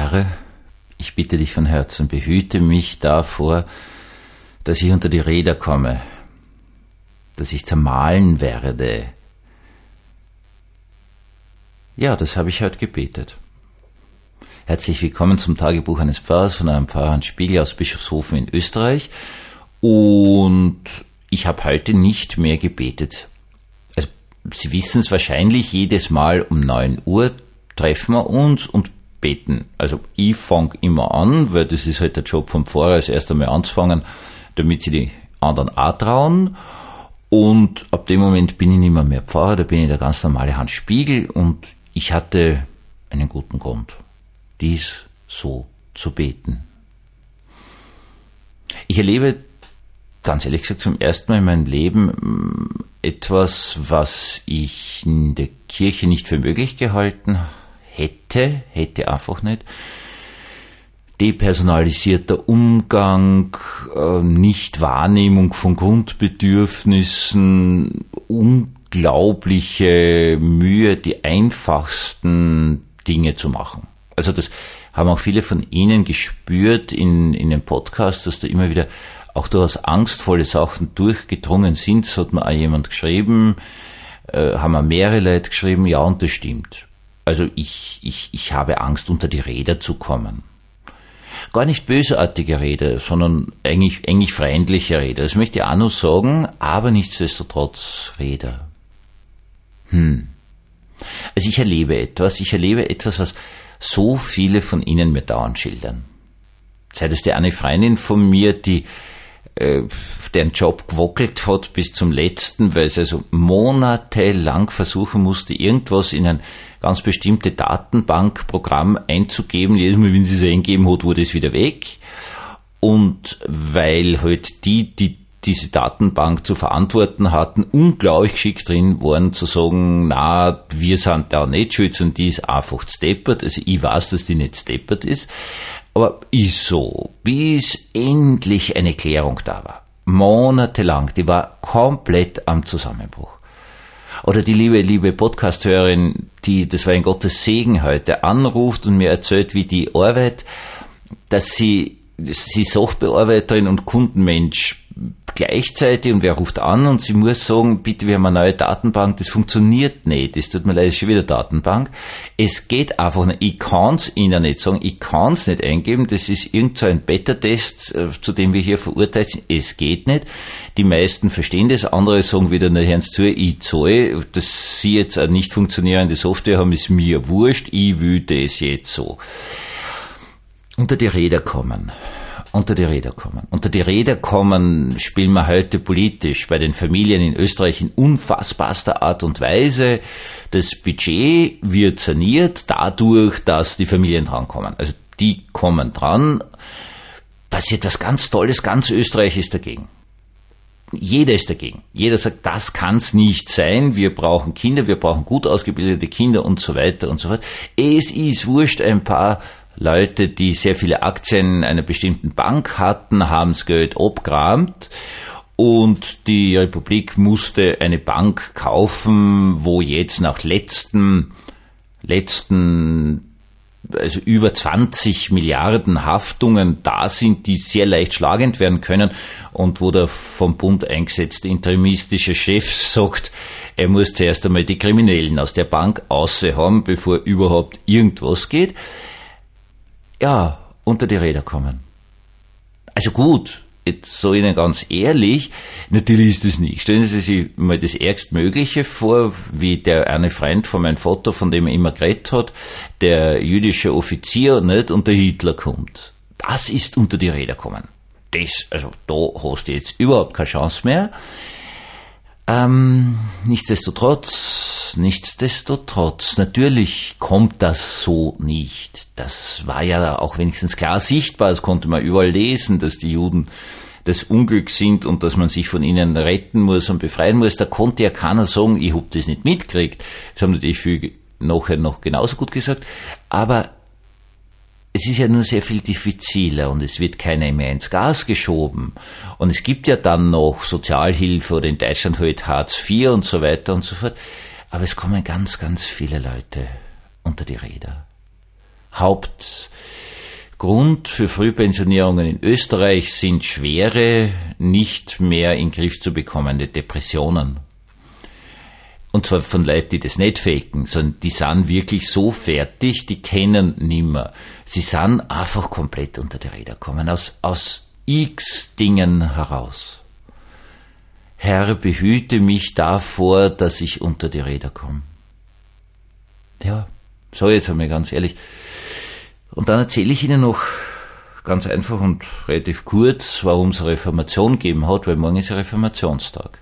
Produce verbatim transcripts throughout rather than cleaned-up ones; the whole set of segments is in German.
Herr, ich bitte dich von Herzen, behüte mich davor, dass ich unter die Räder komme, dass ich zermahlen werde. Ja, das habe ich heute gebetet. Herzlich willkommen zum Tagebuch eines Pfarrers von einem Pfarrer Hans Spiegel aus Bischofshofen in Österreich. Und ich habe heute nicht mehr gebetet. Also, Sie wissen es wahrscheinlich, jedes Mal um neun Uhr treffen wir uns und beten. Also ich fange immer an, weil das ist halt der Job vom Pfarrer, als erst einmal anzufangen, damit sie die anderen auch trauen. Und ab dem Moment bin ich nicht mehr mehr Pfarrer, da bin ich der ganz normale Hans Spiegel und ich hatte einen guten Grund, dies so zu beten. Ich erlebe, ganz ehrlich gesagt, zum ersten Mal in meinem Leben etwas, was ich in der Kirche nicht für möglich gehalten hätte, hätte einfach nicht. Depersonalisierter Umgang, Nichtwahrnehmung von Grundbedürfnissen, unglaubliche Mühe, die einfachsten Dinge zu machen. Also das haben auch viele von Ihnen gespürt in, in den Podcasts, dass da immer wieder auch durchaus angstvolle Sachen durchgedrungen sind. Das hat mir auch jemand geschrieben, äh, haben mir mehrere Leute geschrieben, ja, und das stimmt. Also ich, ich, ich habe Angst, unter die Räder zu kommen. Gar nicht bösartige Räder, sondern eigentlich, eigentlich freundliche Räder. Das möchte ich auch noch sagen, aber nichtsdestotrotz Räder. Hm. Also ich erlebe etwas, ich erlebe etwas, was so viele von Ihnen mir dauernd schildern. Sei das die eine Freundin von mir, die äh, deren Job gewackelt hat bis zum letzten, weil sie also monatelang versuchen musste, irgendwas in ein ganz bestimmte Datenbankprogramm einzugeben. Jedes Mal, wenn sie es eingegeben hat, wurde es wieder weg. Und weil halt die, die diese Datenbank zu verantworten hatten, unglaublich geschickt drin waren, zu sagen, na, wir sind da nicht schuld, sondern die ist einfach steppert. Also ich weiß, dass die nicht steppert ist. Aber ist so, bis endlich eine Klärung da war. Monatelang, die war komplett am Zusammenbruch. Oder die liebe, liebe Podcast-Hörerin, die, das war ein Gottes Segen heute, anruft und mir erzählt, wie die Arbeit, dass sie, sie Sachbearbeiterin und Kundenmensch gleichzeitig, und wer ruft an und sie muss sagen, bitte, wir haben eine neue Datenbank, das funktioniert nicht, das tut mir leid, ist schon wieder Datenbank. Es geht einfach nicht, ich kann's Ihnen nicht sagen, ich kann's nicht eingeben, das ist irgend so ein Beta-Test, zu dem wir hier verurteilt sind, es geht nicht. Die meisten verstehen das, andere sagen wieder, na hören Sie zu, ich zahle, dass Sie jetzt eine nicht funktionierende Software haben, ist mir wurscht, ich will das jetzt so. Unter die Räder kommen. Unter die Räder kommen. Unter die Räder kommen spielen wir heute politisch bei den Familien in Österreich in unfassbarster Art und Weise. Das Budget wird saniert dadurch, dass die Familien drankommen. Also die kommen dran. Passiert was ganz Tolles, ganz Österreich ist dagegen. Jeder ist dagegen. Jeder sagt, das kann's nicht sein. Wir brauchen Kinder, wir brauchen gut ausgebildete Kinder und so weiter und so fort. Es ist wurscht, ein paar Leute, die sehr viele Aktien einer bestimmten Bank hatten, haben das Geld abgeräumt und die Republik musste eine Bank kaufen, wo jetzt nach letzten, letzten, also über zwanzig Milliarden Haftungen da sind, die sehr leicht schlagend werden können und wo der vom Bund eingesetzte interimistische Chef sagt, er muss zuerst einmal die Kriminellen aus der Bank außer haben, bevor überhaupt irgendwas geht. Ja, unter die Räder kommen. Also gut, jetzt so Ihnen ganz ehrlich, natürlich ist das nicht. Stellen Sie sich mal das Ärgstmögliche vor, wie der eine Freund von meinem Vater, von dem er immer geredet hat, der jüdische Offizier, nicht, und der Hitler kommt. Das ist unter die Räder kommen. Das, also da hast du jetzt überhaupt keine Chance mehr. Ähm, nichtsdestotrotz, nichtsdestotrotz, natürlich kommt das so nicht. Das war ja auch wenigstens klar sichtbar, das konnte man überall lesen, dass die Juden das Unglück sind und dass man sich von ihnen retten muss und befreien muss. Da konnte ja keiner sagen, ich hab das nicht mitgekriegt. Das haben natürlich viele nachher noch genauso gut gesagt. Aber es ist ja nur sehr viel diffiziler und es wird keiner mehr ins Gas geschoben. Und es gibt ja dann noch Sozialhilfe oder in Deutschland halt Hartz vier und so weiter und so fort. Aber es kommen ganz, ganz viele Leute unter die Räder. Haupt, Grund für Frühpensionierungen in Österreich sind schwere, nicht mehr in den Griff zu bekommende Depressionen. Und zwar von Leuten, die das nicht faken, sondern die sind wirklich so fertig, die kennen nimmer. Sie sind einfach komplett unter die Räder gekommen, aus, aus x Dingen heraus. Herr, behüte mich davor, dass ich unter die Räder komme. Ja, so jetzt einmal ganz ehrlich. Und dann erzähle ich Ihnen noch ganz einfach und relativ kurz, warum es eine Reformation gegeben hat, weil morgen ist ein Reformationstag.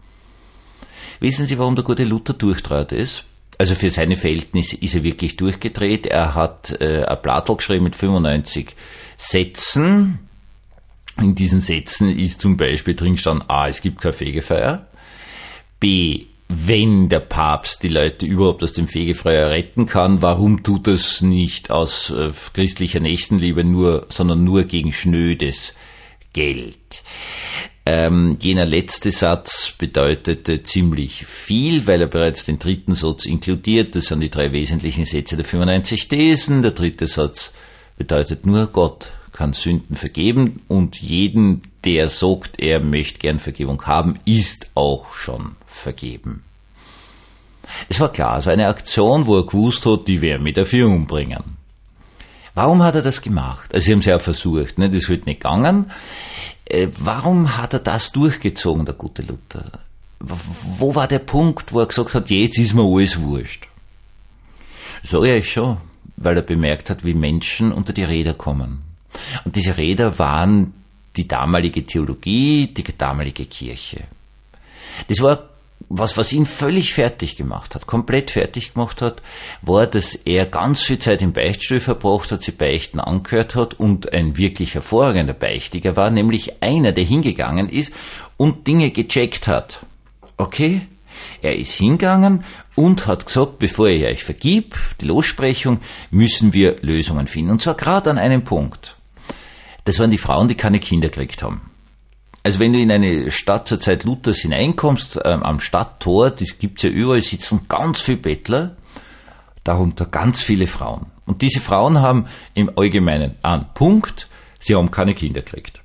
Wissen Sie, warum der gute Luther durchdreht ist? Also für seine Verhältnisse ist er wirklich durchgedreht. Er hat äh, ein Blattl geschrieben mit fünfundneunzig Sätzen. In diesen Sätzen ist zum Beispiel drin gestanden, A, es gibt keine Fegefeuer. B, wenn der Papst die Leute überhaupt aus dem Fegefeuer retten kann, warum tut es nicht aus äh, christlicher Nächstenliebe nur, sondern nur gegen schnödes Geld? Ähm, jener letzte Satz bedeutete ziemlich viel, weil er bereits den dritten Satz inkludiert. Das sind die drei wesentlichen Sätze der fünfundneunzig Thesen. Der dritte Satz bedeutet nur, Gott kann Sünden vergeben und jeden, der sagt, er möchte gern Vergebung haben, ist auch schon vergeben. Es war klar, also eine Aktion, wo er gewusst hat, die werden mich dafür umbringen. Warum hat er das gemacht? Also sie haben es ja versucht, ne? Das wird nicht gegangen. Äh, warum hat er das durchgezogen, der gute Luther? Wo war der Punkt, wo er gesagt hat, jetzt ist mir alles wurscht? So ja, ich schon, weil er bemerkt hat, wie Menschen unter die Räder kommen. Und diese Räder waren die damalige Theologie, die damalige Kirche. Das war was, was ihn völlig fertig gemacht hat, komplett fertig gemacht hat, war, dass er ganz viel Zeit im Beichtstuhl verbracht hat, sich Beichten angehört hat und ein wirklich hervorragender Beichtiger war, nämlich einer, der hingegangen ist und Dinge gecheckt hat. Okay? Er ist hingegangen und hat gesagt, bevor ich euch vergib, die Lossprechung, müssen wir Lösungen finden. Und zwar gerade an einem Punkt. Das waren die Frauen, die keine Kinder gekriegt haben. Also wenn du in eine Stadt zur Zeit Luthers hineinkommst, ähm, am Stadttor, das gibt's ja überall, sitzen ganz viele Bettler, darunter ganz viele Frauen. Und diese Frauen haben im Allgemeinen einen Punkt, sie haben keine Kinder gekriegt.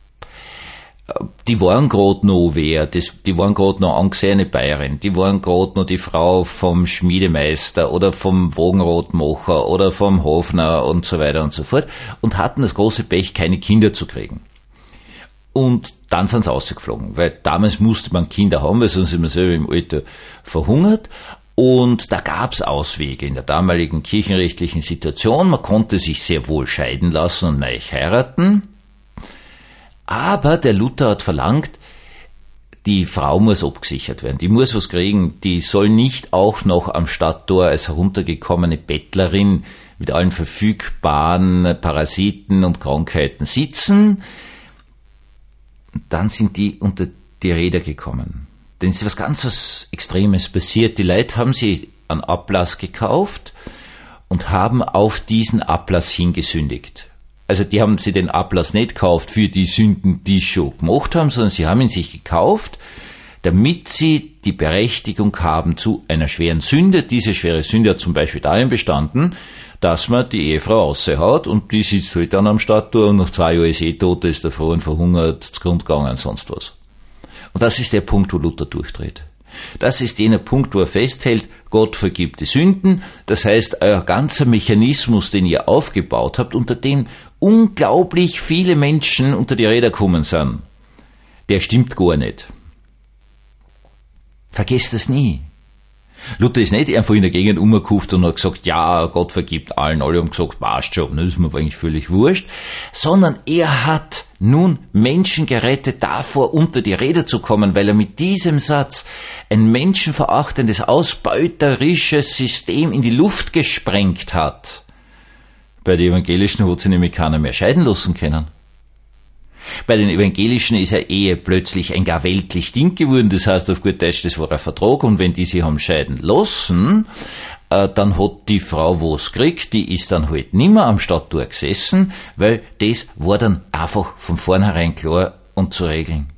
Die waren gerade noch wer, das, die waren gerade noch angesehene Bayerin, die waren gerade noch die Frau vom Schmiedemeister oder vom Wagenradmacher oder vom Hofner und so weiter und so fort und hatten das große Pech, keine Kinder zu kriegen. Und dann sind sie rausgeflogen, weil damals musste man Kinder haben, weil sonst ist man selber im Alter verhungert. Und da gab's Auswege in der damaligen kirchenrechtlichen Situation. Man konnte sich sehr wohl scheiden lassen und neu heiraten. Aber der Luther hat verlangt, die Frau muss abgesichert werden, die muss was kriegen, die soll nicht auch noch am Stadttor als heruntergekommene Bettlerin mit allen verfügbaren Parasiten und Krankheiten sitzen. Und dann sind die unter die Räder gekommen. Denn es ist was ganz was Extremes passiert. Die Leute haben sie einen Ablass gekauft und haben auf diesen Ablass hingesündigt. Also die haben sie den Ablass nicht gekauft für die Sünden, die sie schon gemacht haben, sondern sie haben ihn sich gekauft, damit sie die Berechtigung haben zu einer schweren Sünde. Diese schwere Sünde hat zum Beispiel darin bestanden, dass man die Ehefrau raushaut und die sitzt halt dann am Stadttor und nach zwei Jahren ist eh tot, ist der Frau verhungert, zu Grund gegangen, sonst was. Und das ist der Punkt, wo Luther durchdreht. Das ist jener Punkt, wo er festhält, Gott vergibt die Sünden. Das heißt, euer ganzer Mechanismus, den ihr aufgebaut habt, unter dem unglaublich viele Menschen unter die Räder gekommen sind, der stimmt gar nicht. Vergesst das nie. Luther ist nicht einfach in der Gegend umgekauft und hat gesagt, ja, Gott vergibt allen. Alle haben gesagt, passt schon, das ist mir eigentlich völlig wurscht. Sondern er hat nun Menschen gerettet, davor unter die Räder zu kommen, weil er mit diesem Satz ein menschenverachtendes, ausbeuterisches System in die Luft gesprengt hat. Bei den Evangelischen hat sich nämlich keiner mehr scheiden lassen können. Bei den Evangelischen ist eine Ehe plötzlich ein gar weltlich Ding geworden, das heißt auf gut Deutsch, das war ein Vertrag und wenn die sich haben scheiden lassen, äh, dann hat die Frau was gekriegt, die ist dann halt nimmer am Stadttor gesessen, weil das war dann einfach von vornherein klar und zu regeln.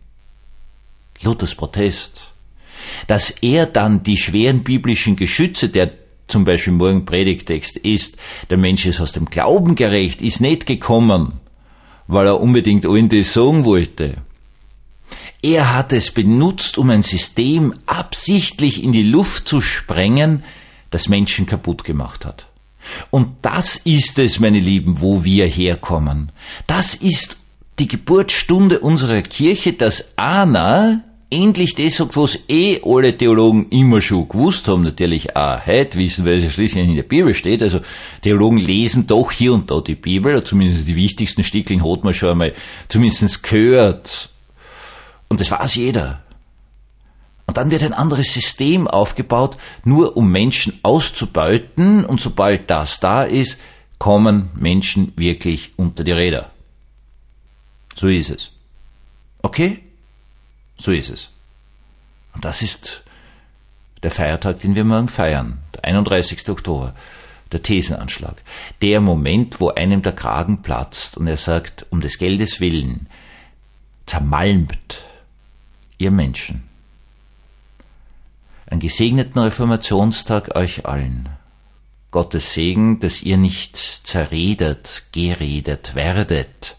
Luthers Protest. Dass er dann die schweren biblischen Geschütze der zum Beispiel morgen Predigtext ist, der Mensch ist aus dem Glauben gerecht, ist nicht gekommen, weil er unbedingt allen das sagen wollte. Er hat es benutzt, um ein System absichtlich in die Luft zu sprengen, das Menschen kaputt gemacht hat. Und das ist es, meine Lieben, wo wir herkommen. Das ist die Geburtsstunde unserer Kirche, dass einer endlich das sagt, was eh alle Theologen immer schon gewusst haben, natürlich auch heute wissen, weil es ja schließlich in der Bibel steht. Also Theologen lesen doch hier und da die Bibel, oder zumindest die wichtigsten Stickeln hat man schon einmal zumindest gehört. Und das weiß jeder. Und dann wird ein anderes System aufgebaut, nur um Menschen auszubeuten, und sobald das da ist, kommen Menschen wirklich unter die Räder. So ist es. Okay? So ist es. Und das ist der Feiertag, den wir morgen feiern, der einunddreißigsten Oktober, der Thesenanschlag. Der Moment, wo einem der Kragen platzt und er sagt, um des Geldes willen, zermalmt ihr Menschen. Einen gesegneten Reformationstag euch allen. Gottes Segen, dass ihr nicht zerredet, geredet werdet.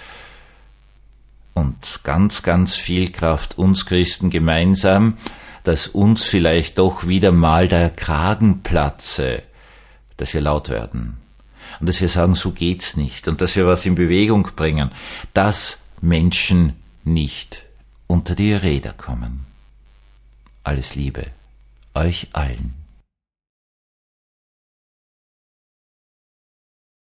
Und ganz, ganz viel Kraft uns Christen gemeinsam, dass uns vielleicht doch wieder mal der Kragen platze, dass wir laut werden. Und dass wir sagen, so geht's nicht. Und dass wir was in Bewegung bringen, dass Menschen nicht unter die Räder kommen. Alles Liebe euch allen.